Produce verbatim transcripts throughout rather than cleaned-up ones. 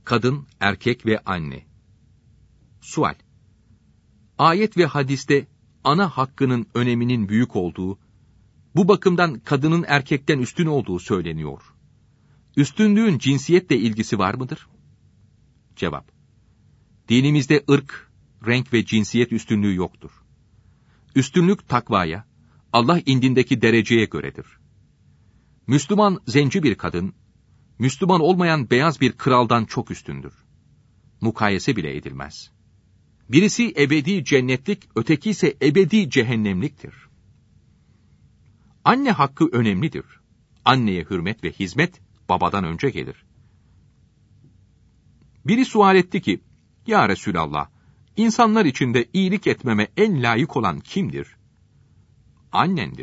kadın, erkek ve anne. Sual: Ayet ve hadiste ana hakkının öneminin büyük olduğu, bu bakımdan kadının erkekten üstün olduğu söyleniyor. Üstünlüğün cinsiyetle ilgisi var mıdır? Cevap: Dinimizde ırk, renk ve cinsiyet üstünlüğü yoktur. Üstünlük takvaya, Allah indindeki dereceye göredir. Müslüman zenci bir kadın, Müslüman olmayan beyaz bir kraldan çok üstündür. Mukayese bile edilmez. Birisi ebedi cennetlik, öteki ise ebedi cehennemliktir. Anne hakkı önemlidir. Anneye hürmet ve hizmet babadan önce gelir. Biri sual etti ki, Ya Resulallah, insanlar içinde iyilik etmeme en layık olan kimdir? Annendir.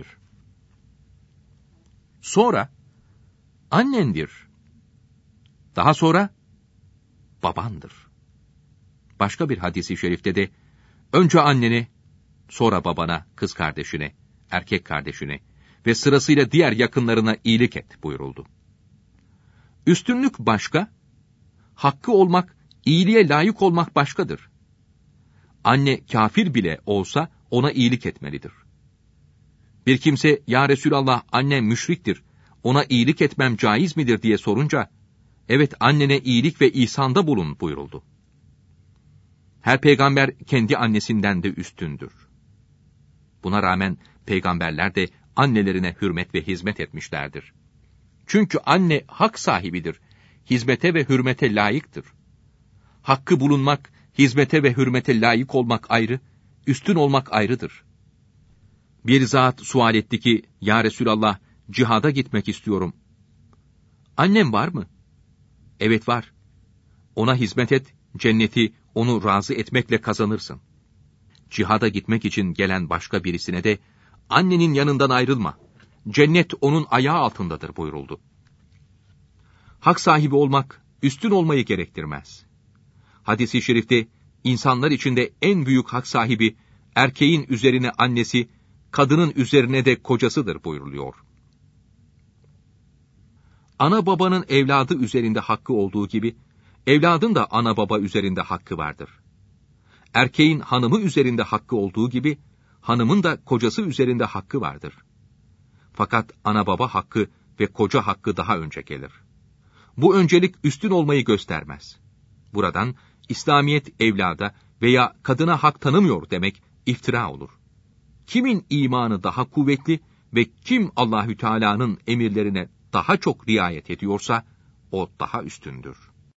Sonra, annendir. Daha sonra, babandır. Başka bir hadis-i şerifte de, önce annene, sonra babana, kız kardeşine, erkek kardeşine ve sırasıyla diğer yakınlarına iyilik et buyuruldu. Üstünlük başka, hakkı olmak, iyiliğe layık olmak başkadır. Anne kafir bile olsa ona iyilik etmelidir. Bir kimse, Ya Resulallah, annem müşriktir, ona iyilik etmem caiz midir diye sorunca, evet, annene iyilik ve ihsanda bulun buyuruldu. Her peygamber kendi annesinden de üstündür. Buna rağmen peygamberler de annelerine hürmet ve hizmet etmişlerdir. Çünkü anne hak sahibidir, hizmete ve hürmete layıktır. Hakkı bulunmak, hizmete ve hürmete layık olmak ayrı, üstün olmak ayrıdır. Bir zat sual etti ki, Ya Resulallah, cihada gitmek istiyorum. Annem var mı? Evet var. Ona hizmet et, cenneti onu razı etmekle kazanırsın. Cihada gitmek için gelen başka birisine de, annenin yanından ayrılma, cennet onun ayağı altındadır buyuruldu. Hak sahibi olmak, üstün olmayı gerektirmez. Hadis-i şerifte, insanlar içinde en büyük hak sahibi, erkeğin üzerine annesi, kadının üzerine de kocasıdır buyuruluyor. Ana babanın evladı üzerinde hakkı olduğu gibi, evladın da ana baba üzerinde hakkı vardır. Erkeğin hanımı üzerinde hakkı olduğu gibi, hanımın da kocası üzerinde hakkı vardır. Fakat ana baba hakkı ve koca hakkı daha önce gelir. Bu öncelik üstün olmayı göstermez. Buradan, İslamiyet evlada veya kadına hak tanımıyor demek iftira olur. Kimin imanı daha kuvvetli ve kim Allahü Teala'nın emirlerine daha çok riayet ediyorsa, o daha üstündür.